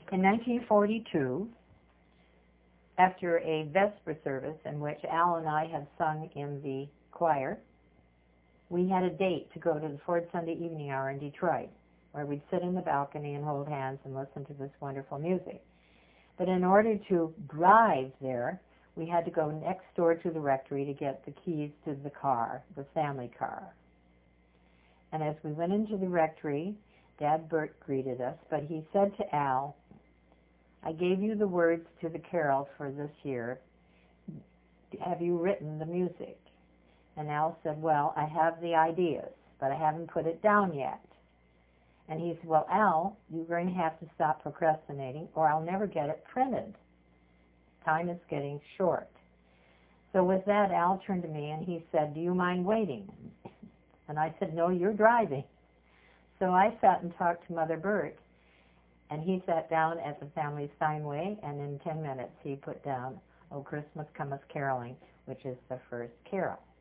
In 1942, after a Vesper service in which Al and I had sung in the choir, we had a date to go to the Ford Sunday Evening Hour in Detroit, where we'd sit in the balcony and hold hands and listen to this wonderful music. But in order to drive there, we had to go next door to the rectory to get the keys to the car, the family car. And as we went into the rectory, Dad Burt greeted us, but he said to Al, "I gave you the words to the carol for this year. Have you written the music?" And Al said, "Well, I have the ideas, but I haven't put it down yet." And he said, "Well, Al, you're going to have to stop procrastinating or I'll never get it printed. Time is getting short." So with that, Al turned to me and he said, "Do you mind waiting?" And I said, "No, you're driving." So I sat and talked to Mother Burt, and he sat down at the family Steinway, and in 10 minutes he put down "O Christmas Cometh Caroling," which is the first carol.